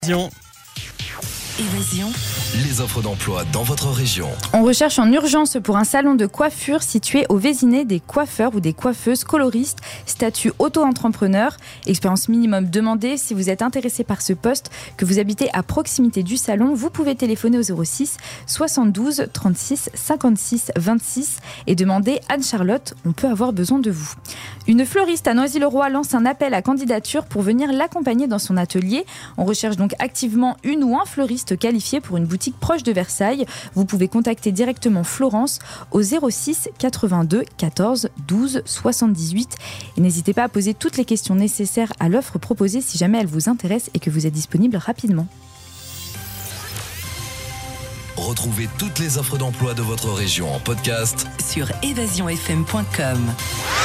Évasion. Les offres d'emploi dans votre région. On recherche en urgence pour un salon de coiffure situé au Vésinet des coiffeurs ou des coiffeuses coloristes, statut auto-entrepreneur, expérience minimum demandée. Si vous êtes intéressé par ce poste, que vous habitez à proximité du salon, vous pouvez téléphoner au 06 72 36 56 26 et demander Anne-Charlotte, on peut avoir besoin de vous. Une fleuriste à Noisy-le-Roi lance un appel à candidature pour venir l'accompagner dans son atelier. On recherche donc activement une ou un fleuriste qualifié pour une boutique proche de Versailles. Vous pouvez contacter directement Florence au 06 82 14 12 78 et n'hésitez pas à poser toutes les questions nécessaires à l'offre proposée si jamais elle vous intéresse et que vous êtes disponible rapidement. Retrouvez toutes les offres d'emploi de votre région en podcast sur évasionfm.com.